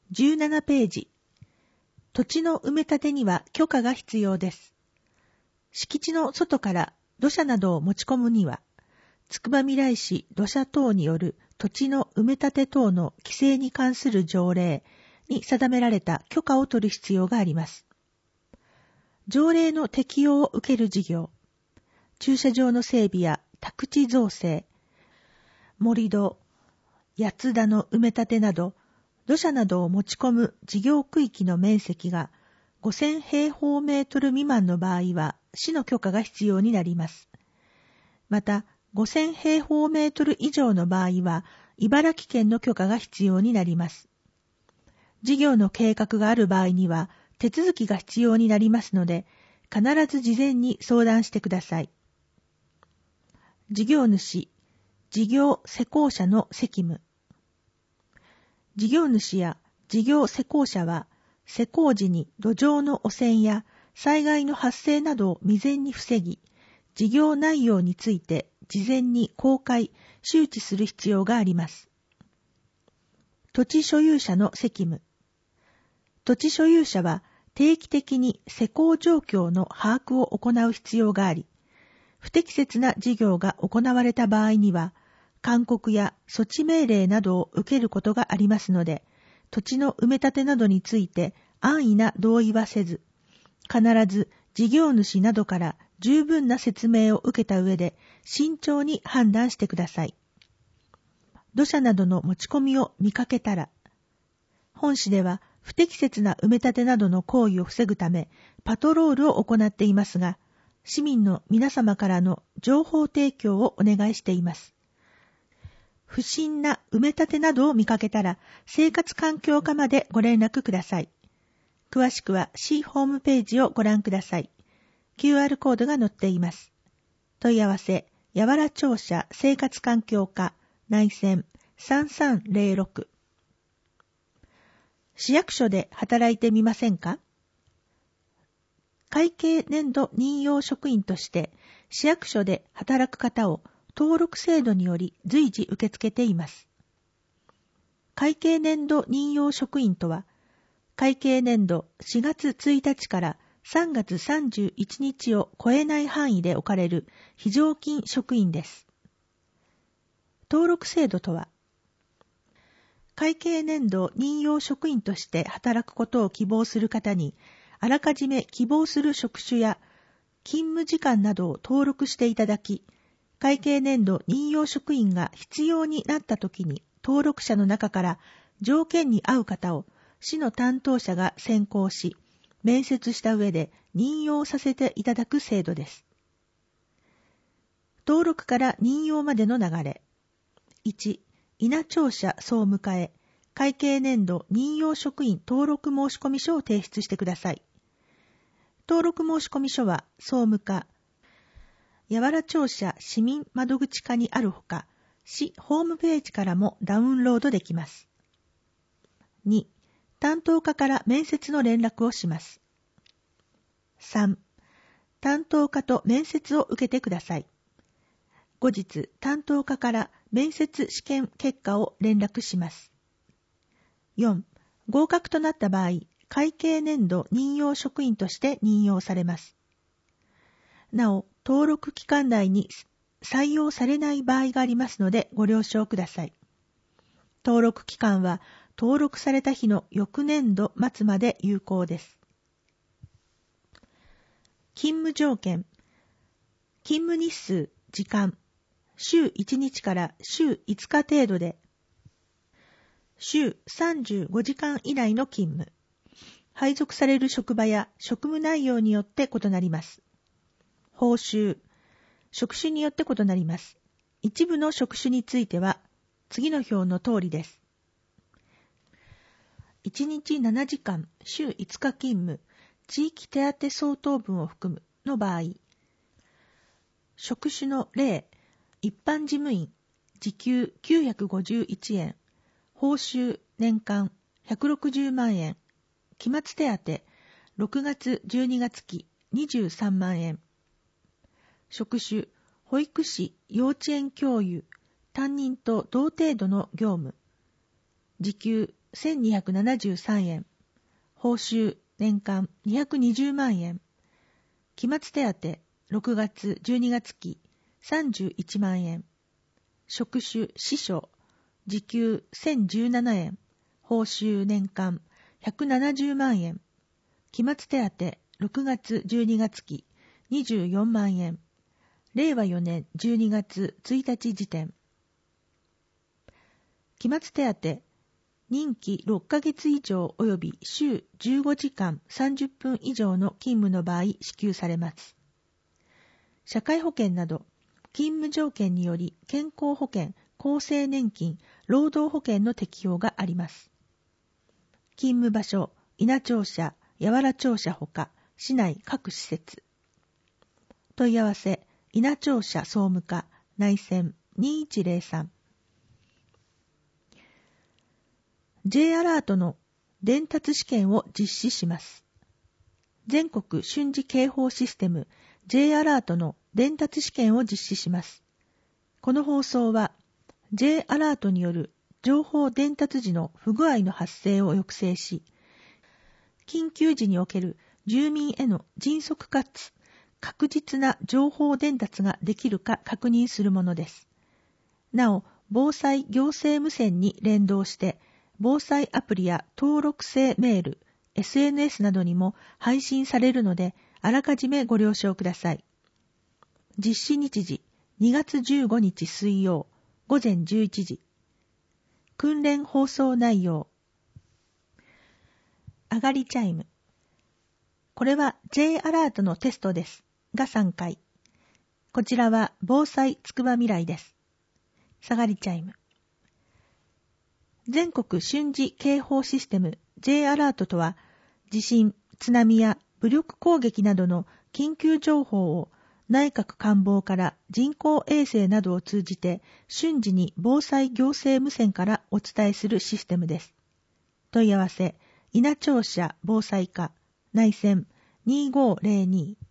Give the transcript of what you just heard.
17ページ。土地の埋め立てには許可が必要です。敷地の外から土砂などを持ち込むには、つくばみらい市土砂等による土地の埋め立て等の規制に関する条例に定められた許可を取る必要があります。条例の適用を受ける事業、駐車場の整備や宅地造成、盛り土、八つ田の埋め立てなど、土砂などを持ち込む事業区域の面積が5000平方メートル未満の場合は市の許可が必要になります。また、5000平方メートル以上の場合は茨城県の許可が必要になります。事業の計画がある場合には手続きが必要になりますので、必ず事前に相談してください。事業主、事業施工者の責務。事業主や事業施工者は、施工時に土壌の汚染や災害の発生などを未然に防ぎ、事業内容について事前に公開、周知する必要があります。土地所有者の責務。土地所有者は定期的に施工状況の把握を行う必要があり、不適切な事業が行われた場合には、勧告や措置命令などを受けることがありますので、土地の埋め立てなどについて安易な同意はせず、必ず事業主などから十分な説明を受けた上で慎重に判断してください。土砂などの持ち込みを見かけたら、本市では不適切な埋め立てなどの行為を防ぐためパトロールを行っていますが、市民の皆様からの情報提供をお願いしています。不審な埋め立てなどを見かけたら、生活環境課までご連絡ください。詳しくは市ホームページをご覧ください。QR コードが載っています。問い合わせ、八原庁舎生活環境課内線3306。市役所で働いてみませんか？会計年度任用職員として市役所で働く方を登録制度により随時受け付けています。会計年度任用職員とは、会計年度4月1日から3月31日を超えない範囲で置かれる非常勤職員です。登録制度とは、会計年度任用職員として働くことを希望する方に、あらかじめ希望する職種や勤務時間などを登録していただき、会計年度任用職員が必要になったときに登録者の中から条件に合う方を市の担当者が選考し、面接した上で任用させていただく制度です。登録から任用までの流れ。1、稲庁舎総務課へ会計年度任用職員登録申込書を提出してください。登録申込書は総務課、八原庁舎市民窓口課にあるほか、市ホームページからもダウンロードできます。2、担当課から面接の連絡をします。3、担当課と面接を受けてください。後日、担当課から面接試験結果を連絡します。4、合格となった場合、会計年度任用職員として任用されます。なお、登録期間内に採用されない場合がありますのでご了承ください。登録期間は登録された日の翌年度末まで有効です。勤務条件。勤務日数、時間。週1日から週5日程度で、週35時間以内の勤務。配属される職場や職務内容によって異なります。報酬、職種によって異なります。一部の職種については、次の表の通りです。1日7時間、週5日勤務、地域手当相当分を含むの場合、職種の例、一般事務員、時給951円、報酬年間160万円、期末手当、6月12月期23万円。職種、保育士、幼稚園教諭、担任と同程度の業務。 時給1273円、報酬年間220万円、期末手当6月12月期31万円、職種司書時給1017円、報酬年間170万円、期末手当6月12月期24万円、令和4年12月1日時点。期末手当、任期6ヶ月以上及び週15時間30分以上の勤務の場合支給されます。社会保険など、勤務条件により健康保険、厚生年金、労働保険の適用があります。勤務場所、伊那庁舎、八原庁舎ほか、市内各施設。問い合わせ、伊那庁舎総務課、内線2103。J アラートの伝達試験を実施します。全国瞬時警報システム J アラートの伝達試験を実施します。この放送は J アラートによる情報伝達時の不具合の発生を抑制し、緊急時における住民への迅速かつ確実な情報伝達ができるか確認するものです。なお、防災行政無線に連動して、防災アプリや登録制メール、SNS などにも配信されるので、あらかじめご了承ください。実施日時、2月15日水曜、午前11時。訓練放送内容。あがりチャイム。これは J アラートのテストです。が3回。こちらは防災つくば未来です。下がりチャイム。全国瞬時警報システム J アラートとは、地震、津波や武力攻撃などの緊急情報を内閣官房から人工衛星などを通じて瞬時に防災行政無線からお伝えするシステムです。問い合わせ、伊那庁舎防災課、内線2502。